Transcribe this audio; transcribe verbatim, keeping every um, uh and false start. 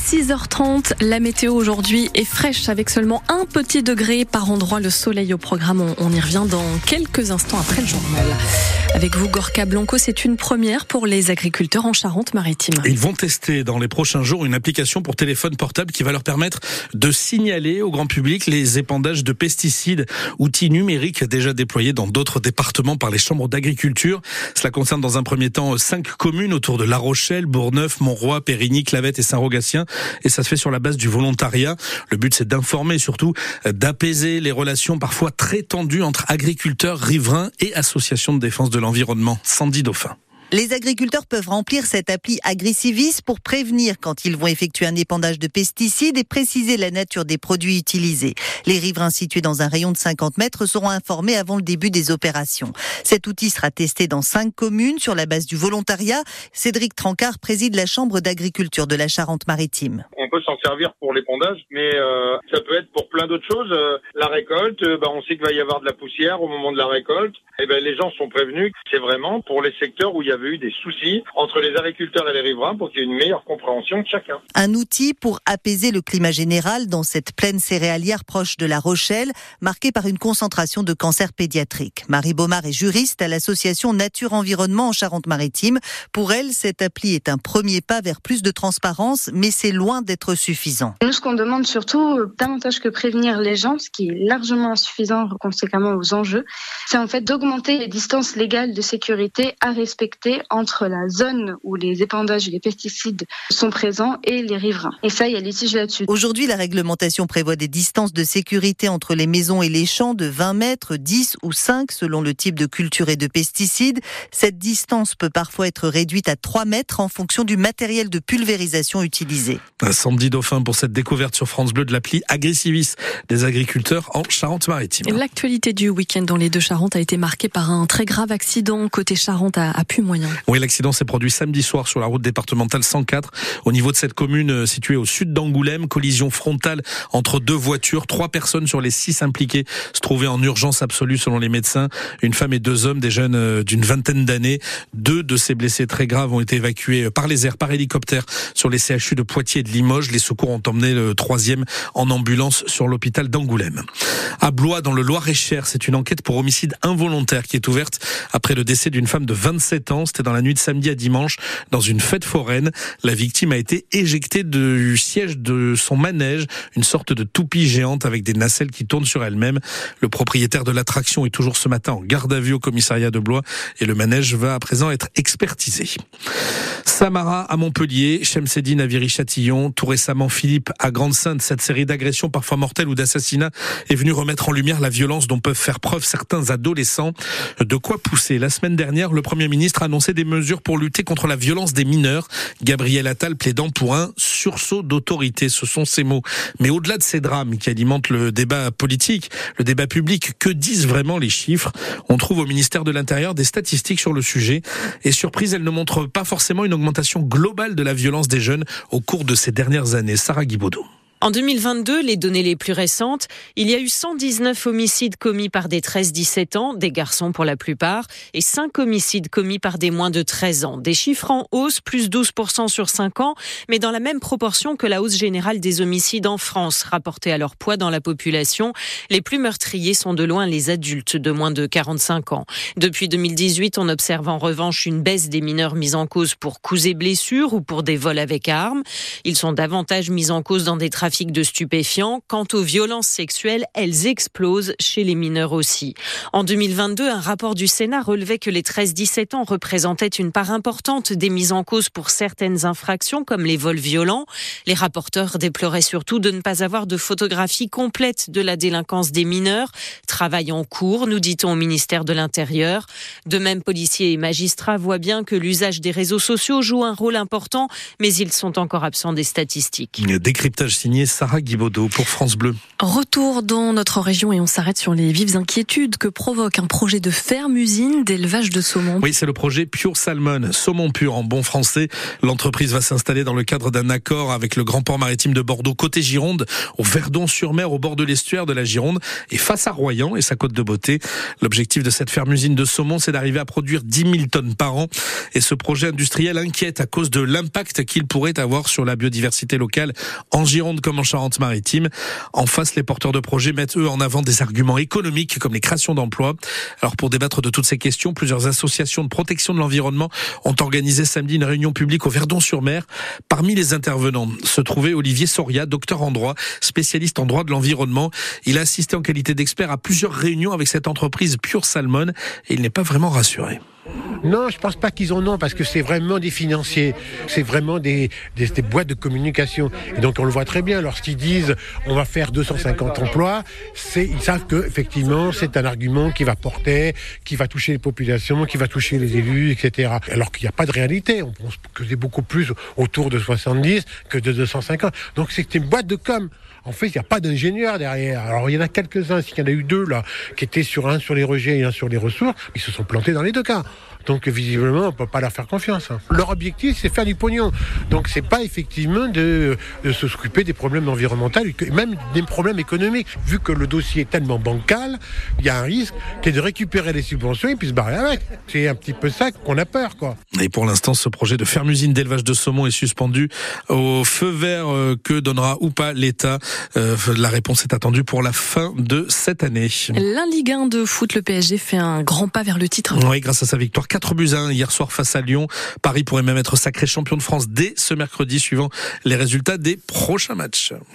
six heures trente, la météo aujourd'hui est fraîche avec seulement un petit degré par endroit. Le soleil au programme, on, on y revient dans quelques instants après le journal. Avec vous, Gorka Blanco, c'est une première pour les agriculteurs en Charente-Maritime. Ils vont tester dans les prochains jours une application pour téléphone portable qui va leur permettre de signaler au grand public les épandages de pesticides, outil numérique déjà déployé dans d'autres départements par les chambres d'agriculture. Cela concerne dans un premier temps cinq communes autour de La Rochelle, Bourgneuf, Montroy, Périgny, Clavette et Saint-Rogatien. Et ça se fait sur la base du volontariat. Le but, c'est d'informer, surtout d'apaiser les relations parfois très tendues entre agriculteurs, riverains et associations de défense de l'environnement. Sandy Dauphin. Les agriculteurs peuvent remplir cette appli Agricivis pour prévenir quand ils vont effectuer un épandage de pesticides et préciser la nature des produits utilisés. Les riverains situés dans un rayon de cinquante mètres seront informés avant le début des opérations. Cet outil sera testé dans cinq communes sur la base du volontariat. Cédric Trancard préside la Chambre d'agriculture de la Charente-Maritime. On peut s'en servir pour l'épandage, mais euh, ça peut être pour plein d'autres choses. Euh, la récolte, euh, bah, on sait qu'il va y avoir de la poussière au moment de la récolte. Et ben, les gens sont prévenus. C'est vraiment pour les secteurs où il y avait eu des soucis entre les agriculteurs et les riverains pour qu'il y ait une meilleure compréhension de chacun. Un outil pour apaiser le climat général dans cette plaine céréalière proche de La Rochelle, marquée par une concentration de cancers pédiatriques. Marie Baumard est juriste à l'association Nature Environnement en Charente-Maritime. Pour elle, cette appli est un premier pas vers plus de transparence, mais c'est loin d'être suffisant. Nous, ce qu'on demande surtout, davantage que prévenir les gens, ce qui est largement insuffisant conséquemment aux enjeux, c'est en fait d'augmenter les distances légales de sécurité à respecter entre la zone où les épandages et les pesticides sont présents et les riverains. Et ça, il y a litige là-dessus. Aujourd'hui, la réglementation prévoit des distances de sécurité entre les maisons et les champs de vingt mètres, dix ou cinq selon le type de culture et de pesticides. Cette distance peut parfois être réduite à trois mètres en fonction du matériel de pulvérisation utilisé. Sandy Dauphin pour cette découverte sur France Bleu de l'appli Agricivis des agriculteurs en Charente-Maritime. L'actualité du week-end dans les deux Charentes a été marquée par un très grave accident côté Charente à, à Puy-Moyen. Oui, l'accident s'est produit samedi soir sur la route départementale cent quatre au niveau de cette commune située au sud d'Angoulême. Collision frontale entre deux voitures. Trois personnes sur les six impliquées se trouvaient en urgence absolue selon les médecins. Une femme et deux hommes, des jeunes d'une vingtaine d'années. Deux de ces blessés très graves ont été évacués par les airs, par hélicoptère sur les C H U de Poitiers et de Limoges. Les secours ont emmené le troisième en ambulance sur l'hôpital d'Angoulême. À Blois, dans le Loir-et-Cher, c'est une enquête pour homicide involontaire qui est ouverte après le décès d'une femme de vingt-sept ans. C'était dans la nuit de samedi à dimanche, dans une fête foraine. La victime a été éjectée du siège de son manège, une sorte de toupie géante avec des nacelles qui tournent sur elle-même. Le propriétaire de l'attraction est toujours ce matin en garde à vue au commissariat de Blois et le manège va à présent être expertisé. Samara à Montpellier, Chemseddine à Viry-Châtillon, tout récemment Philippe à Grande-Sainte. Cette série d'agressions parfois mortelles ou d'assassinats est venue remettre en lumière la violence dont peuvent faire preuve certains adolescents. De quoi pousser. La semaine dernière, le Premier ministre a annoncé des mesures pour lutter contre la violence des mineurs. Gabriel Attal plaidant pour un sursaut d'autorité. Ce sont ses mots. Mais au-delà de ces drames qui alimentent le débat politique, le débat public, que disent vraiment les chiffres? On trouve au ministère de l'Intérieur des statistiques sur le sujet. Et surprise, elles ne montrent pas forcément une augmentation globale de la violence des jeunes au cours de ces dernières années. Sarah Guibaudot. En deux mille vingt-deux, les données les plus récentes, il y a eu cent dix-neuf homicides commis par des treize dix-sept ans, des garçons pour la plupart, et cinq homicides commis par des moins de treize ans. Des chiffres en hausse, plus douze pour cent sur cinq ans, mais dans la même proportion que la hausse générale des homicides en France, rapportés à leur poids dans la population. Les plus meurtriers sont de loin les adultes de moins de quarante-cinq ans. Depuis deux mille dix-huit, on observe en revanche une baisse des mineurs mis en cause pour coups et blessures ou pour des vols avec armes. Ils sont davantage mis en cause dans des trafics de stupéfiants. Quant aux violences sexuelles, elles explosent chez les mineurs aussi. En deux mille vingt-deux, un rapport du Sénat relevait que les treize dix-sept ans représentaient une part importante des mises en cause pour certaines infractions comme les vols violents. Les rapporteurs déploraient surtout de ne pas avoir de photographie complète de la délinquance des mineurs. Travail en cours, nous dit-on au ministère de l'Intérieur. De même, policiers et magistrats voient bien que l'usage des réseaux sociaux joue un rôle important, mais ils sont encore absents des statistiques. Décryptage signé signé Sarah Guibaudot pour France Bleu. Retour dans notre région et on s'arrête sur les vives inquiétudes que provoque un projet de ferme-usine d'élevage de saumon. Oui, c'est le projet Pure Salmon, saumon pur en bon français. L'entreprise va s'installer dans le cadre d'un accord avec le grand port maritime de Bordeaux, côté Gironde, au Verdon-sur-Mer, au bord de l'estuaire de la Gironde et face à Royan et sa côte de Beauté. L'objectif de cette ferme-usine de saumon, c'est d'arriver à produire dix mille tonnes par an. Et ce projet industriel inquiète à cause de l'impact qu'il pourrait avoir sur la biodiversité locale en Gironde comme en Charente-Maritime. En face, les porteurs de projets mettent eux en avant des arguments économiques comme les créations d'emplois. Alors pour débattre de toutes ces questions, plusieurs associations de protection de l'environnement ont organisé samedi une réunion publique au Verdon-sur-Mer. Parmi les intervenants se trouvait Olivier Soria, docteur en droit, spécialiste en droit de l'environnement. Il a assisté en qualité d'expert à plusieurs réunions avec cette entreprise Pure Salmon et il n'est pas vraiment rassuré. Non, je pense pas qu'ils en ont parce que c'est vraiment des financiers, c'est vraiment des, des, des boîtes de communication. Et donc on le voit très bien lorsqu'ils disent on va faire deux cent cinquante emplois, c'est, ils savent que effectivement c'est un argument qui va porter, qui va toucher les populations, qui va toucher les élus, et cetera. Alors qu'il n'y a pas de réalité, on pense que c'est beaucoup plus autour de soixante-dix que de deux cent cinquante. Donc c'est une boîte de com. En fait, il n'y a pas d'ingénieur derrière. Alors, il y en a quelques-uns, s'il y en a eu deux, là, qui étaient sur un sur les rejets et un sur les ressources, ils se sont plantés dans les deux cas. Donc, visiblement, on ne peut pas leur faire confiance. Leur objectif, c'est faire du pognon. Donc, c'est pas effectivement de, de se s'occuper des problèmes environnementaux, et même des problèmes économiques. Vu que le dossier est tellement bancal, il y a un risque qui est de récupérer les subventions et puis se barrer avec. C'est un petit peu ça qu'on a peur, quoi. Et pour l'instant, ce projet de ferme-usine d'élevage de saumon est suspendu au feu vert que donnera ou pas l'État. Euh, la réponse est attendue pour la fin de cette année. La Ligue un de foot, le P S G fait un grand pas vers le titre. Oui, grâce à sa victoire quatre buts à un hier soir face à Lyon. Paris pourrait même être sacré champion de France dès ce mercredi, suivant les résultats des prochains matchs.